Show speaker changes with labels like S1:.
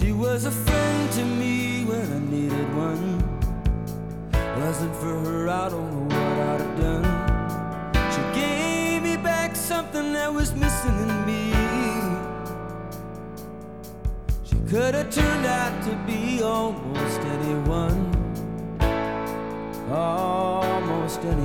S1: She was a friend to me when I needed one. Wasn't for her, I don't know what I'd have done. She gave me back something that was missing in me. She could have turned out to be almost anyone, almost anyone.